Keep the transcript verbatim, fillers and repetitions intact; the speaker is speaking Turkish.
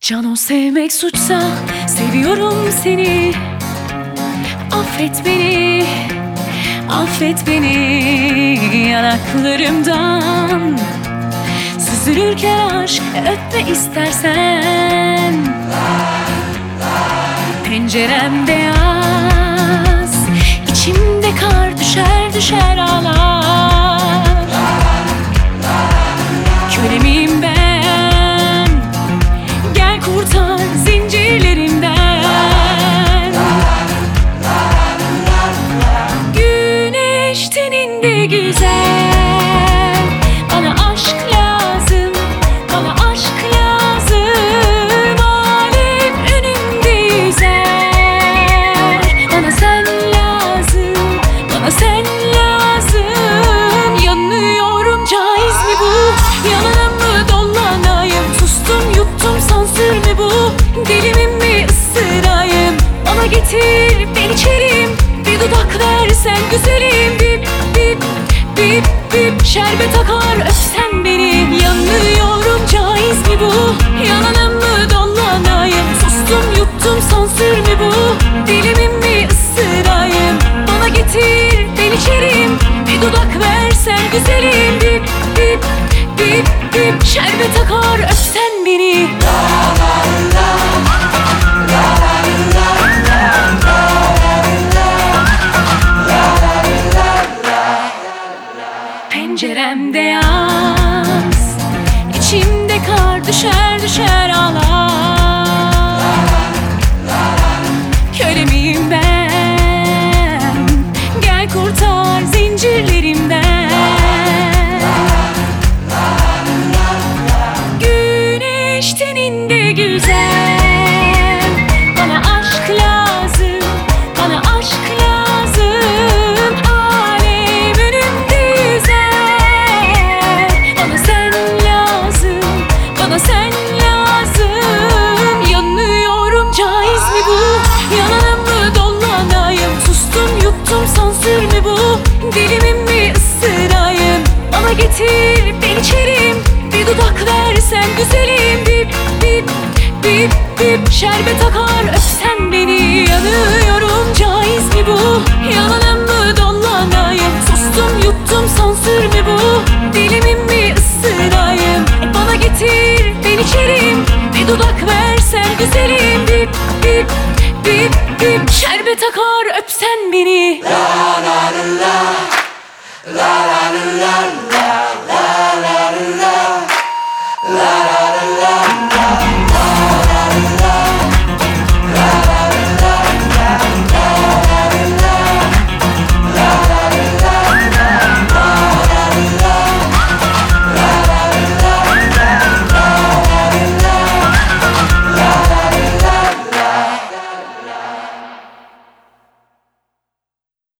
Cano sevmek suçsa seviyorum seni. Affet beni, affet beni yanaklarımdan. Süzülürken aşk öpme istersen. Penceremde yaz, içimde kar düşer düşer ağlar. Kölemiyim ben, gel kurtar zincirlerimden. Güneş teninde güzel, bana aşk lazım, bana aşk lazım. Alem önümde yüzer, bana sen lazım, bana sen lazım. Yanıyorum, caiz mi bu? Yalanım mı dolanayım? Sustum yuttum, sansür mü bu? Dilimim mi ısırayım? Bana getir ben içerim, bir dudak versen güzelim. Bip bip bip bip şerbet akar öpsen beni. Yanıyorum, caiz mi bu? Yalanım mı dolanayım? Sustum yuttum, sansür mü bu? Dilimim mi ısırayım? Bana getir ben içerim, bir dudak versen güzelim. Bip bip bip bip şerbet akar öpsen beni. Penceremde yaz, içimde kar düşer düşer ağlar. Kölemiyim ben, gel kurtar zincirlerimden. Güneş teninde güzel, bana aşk lazım, bana aşk lazım. Alem önümde yüzer, bana sen lazım, bana sen lazım. Yanıyorum, caiz mi bu? Yalanım mı dolanayım? Sustum yuttum, sansür mü bu? Dilimim mi ısırayım? Bana getir ben içerim, bir dudak versen güzelim. Bip bip bip bip şerbet akar öpsen beni. Yanıyorum, caiz mi bu? Yalanım mı dolanayım? Sustum yuttum, sansür mü bu? Dilimim mi ısırayım? Bana getir ben içerim, bir dudak versen güzelim. Bip bip bip bip şerbet akar öpsen beni. La la la la la la la la.